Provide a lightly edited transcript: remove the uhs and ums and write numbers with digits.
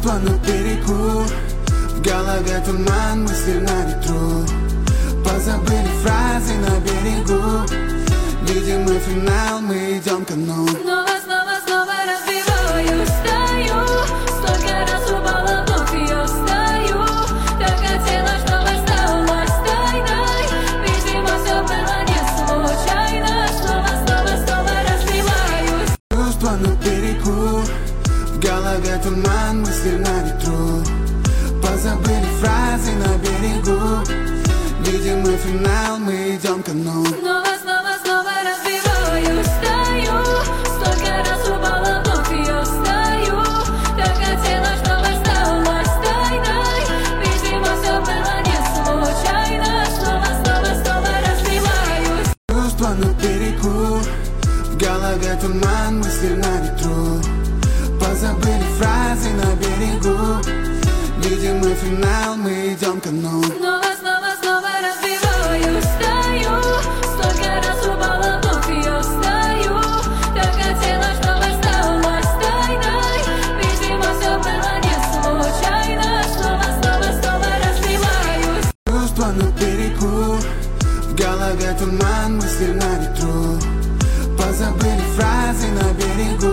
Чувства наперекур, в голове туман, мысли на ветру. Позабыли фразы на берегу. Видим мы финал, мы идем ко дну. Снова разбиваю, стою. Столько раз упала, вновь ее встаю. Так хотела, чтобы осталась тайной. Видимо, все было не случайно. Снова разбиваюсь. Чувства наперекур, в голове туман, мысли на ветру. Позабыли фразы на берегу. Видим мы финал, мы идем ко дну. Снова разбиваю, стою. Столько раз упала, вновь ее встаю. Так хотела, чтобы осталась тайной. Видимо, все было не случайно. Снова разбиваюсь. Чувства наперекур, в голове туман, мысли на ветру. Позабыли фразы на берегу. Видим мы финал, мы идем ко дну. Снова разбиваю, стою. Столько раз упала, вновь ее встаю. Так хотела, чтобы осталась тайной. Видимо, все было не случайно. Снова разбиваюсь. Чувства наперекур, в голове туман, мысли на ветру. Позабыли фразы на берегу.